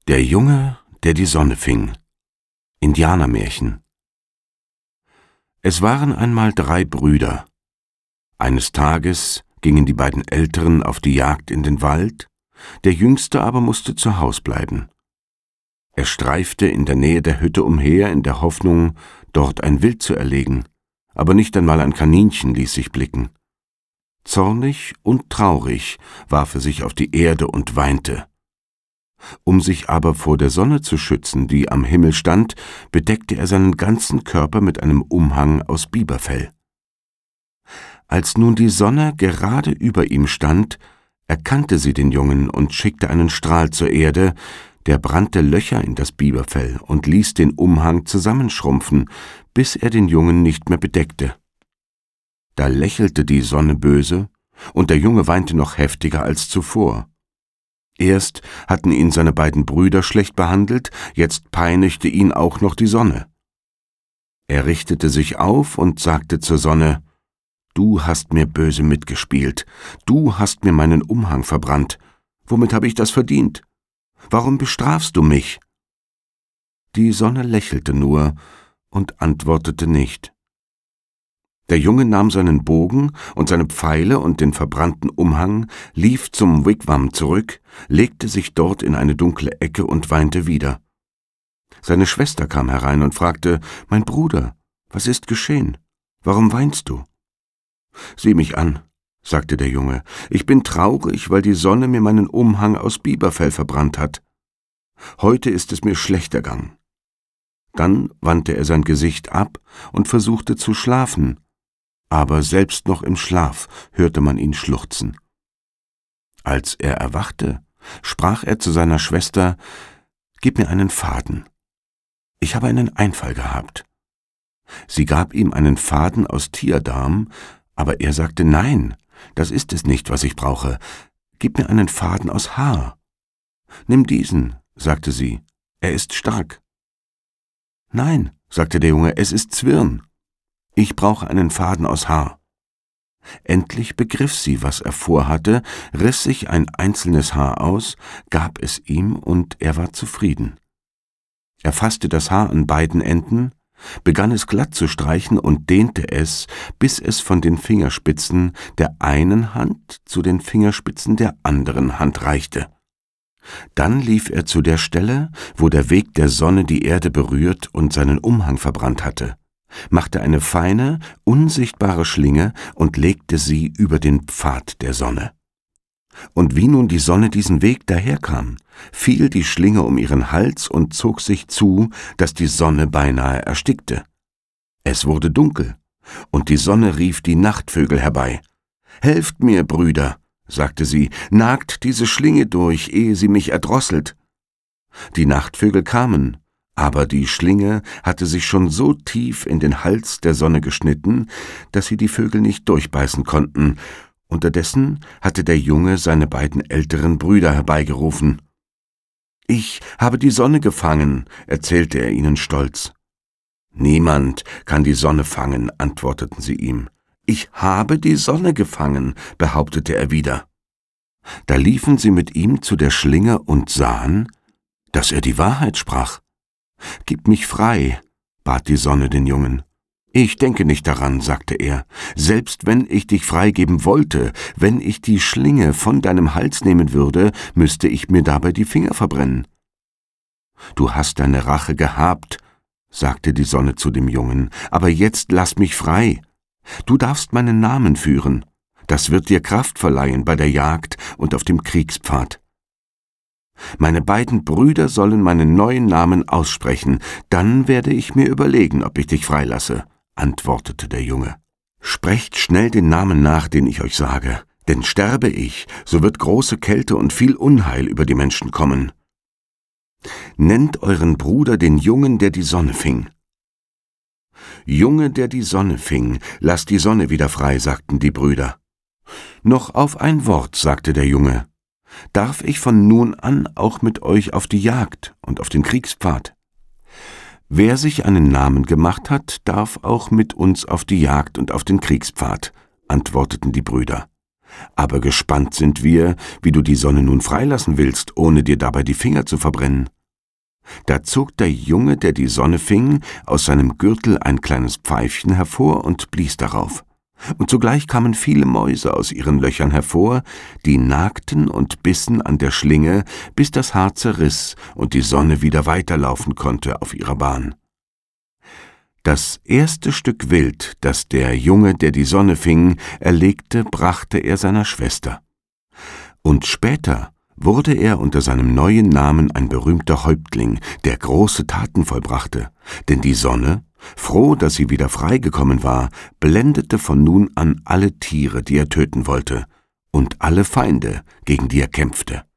Der Junge, der die Sonne fing. Indianermärchen. Es waren einmal 3 Brüder. Eines Tages gingen die beiden Älteren auf die Jagd in den Wald, der Jüngste aber musste zu Haus bleiben. Er streifte in der Nähe der Hütte umher, in der Hoffnung, dort ein Wild zu erlegen, aber nicht einmal ein Kaninchen ließ sich blicken. Zornig und traurig warf er sich auf die Erde und weinte. Um sich aber vor der Sonne zu schützen, die am Himmel stand, bedeckte er seinen ganzen Körper mit einem Umhang aus Biberfell. Als nun die Sonne gerade über ihm stand, erkannte sie den Jungen und schickte einen Strahl zur Erde, der brannte Löcher in das Biberfell und ließ den Umhang zusammenschrumpfen, bis er den Jungen nicht mehr bedeckte. Da lächelte die Sonne böse, und der Junge weinte noch heftiger als zuvor. Erst hatten ihn seine beiden Brüder schlecht behandelt, jetzt peinigte ihn auch noch die Sonne. Er richtete sich auf und sagte zur Sonne: »Du hast mir böse mitgespielt, du hast mir meinen Umhang verbrannt. Womit habe ich das verdient? Warum bestrafst du mich?« Die Sonne lächelte nur und antwortete nicht. Der Junge nahm seinen Bogen und seine Pfeile und den verbrannten Umhang, lief zum Wigwam zurück, legte sich dort in eine dunkle Ecke und weinte wieder. Seine Schwester kam herein und fragte: »Mein Bruder, was ist geschehen? Warum weinst du?« »Sieh mich an«, sagte der Junge, »ich bin traurig, weil die Sonne mir meinen Umhang aus Biberfell verbrannt hat. Heute ist es mir schlecht ergangen.« Dann wandte er sein Gesicht ab und versuchte zu schlafen, aber selbst noch im Schlaf hörte man ihn schluchzen. Als er erwachte, sprach er zu seiner Schwester: »Gib mir einen Faden. Ich habe einen Einfall gehabt.« Sie gab ihm einen Faden aus Tierdarm, aber er sagte: »Nein, das ist es nicht, was ich brauche. Gib mir einen Faden aus Haar.« »Nimm diesen«, sagte sie, »er ist stark.« »Nein«, sagte der Junge, »es ist Zwirn. Ich brauche einen Faden aus Haar.« Endlich begriff sie, was er vorhatte, riss sich ein einzelnes Haar aus, gab es ihm, und er war zufrieden. Er fasste das Haar an beiden Enden, begann es glatt zu streichen und dehnte es, bis es von den Fingerspitzen der einen Hand zu den Fingerspitzen der anderen Hand reichte. Dann lief er zu der Stelle, wo der Weg der Sonne die Erde berührt und seinen Umhang verbrannt hatte, machte eine feine, unsichtbare Schlinge und legte sie über den Pfad der Sonne. Und wie nun die Sonne diesen Weg daherkam, fiel die Schlinge um ihren Hals und zog sich zu, dass die Sonne beinahe erstickte. Es wurde dunkel, und die Sonne rief die Nachtvögel herbei. »Helft mir, Brüder«, sagte sie, »nagt diese Schlinge durch, ehe sie mich erdrosselt.« Die Nachtvögel kamen, aber die Schlinge hatte sich schon so tief in den Hals der Sonne geschnitten, dass sie die Vögel nicht durchbeißen konnten. Unterdessen hatte der Junge seine beiden älteren Brüder herbeigerufen. »Ich habe die Sonne gefangen«, erzählte er ihnen stolz. »Niemand kann die Sonne fangen«, antworteten sie ihm. »Ich habe die Sonne gefangen«, behauptete er wieder. Da liefen sie mit ihm zu der Schlinge und sahen, dass er die Wahrheit sprach. »Gib mich frei«, bat die Sonne den Jungen. »Ich denke nicht daran«, sagte er, »selbst wenn ich dich freigeben wollte, wenn ich die Schlinge von deinem Hals nehmen würde, müsste ich mir dabei die Finger verbrennen.« »Du hast deine Rache gehabt«, sagte die Sonne zu dem Jungen, »aber jetzt lass mich frei. Du darfst meinen Namen führen. Das wird dir Kraft verleihen bei der Jagd und auf dem Kriegspfad. Meine beiden Brüder sollen meinen neuen Namen aussprechen, dann werde ich mir überlegen, ob ich dich freilasse«, antwortete der Junge. »Sprecht schnell den Namen nach, den ich euch sage, denn sterbe ich, so wird große Kälte und viel Unheil über die Menschen kommen. Nennt euren Bruder den Jungen, der die Sonne fing.« »Junge, der die Sonne fing, lass die Sonne wieder frei«, sagten die Brüder. »Noch auf ein Wort«, sagte der Junge. »Darf ich von nun an auch mit euch auf die Jagd und auf den Kriegspfad? Wer sich einen Namen gemacht hat, darf auch mit uns auf die Jagd und auf den Kriegspfad«, antworteten die Brüder. »Aber gespannt sind wir, wie du die Sonne nun freilassen willst, ohne dir dabei die Finger zu verbrennen.« Da zog der Junge, der die Sonne fing, aus seinem Gürtel ein kleines Pfeifchen hervor und blies darauf. Und sogleich kamen viele Mäuse aus ihren Löchern hervor, die nagten und bissen an der Schlinge, bis das Haar zerriss und die Sonne wieder weiterlaufen konnte auf ihrer Bahn. Das erste Stück Wild, das der Junge, der die Sonne fing, erlegte, brachte er seiner Schwester. Und später wurde er unter seinem neuen Namen ein berühmter Häuptling, der große Taten vollbrachte, denn die Sonne, froh, dass sie wieder freigekommen war, blendete von nun an alle Tiere, die er töten wollte, und alle Feinde, gegen die er kämpfte.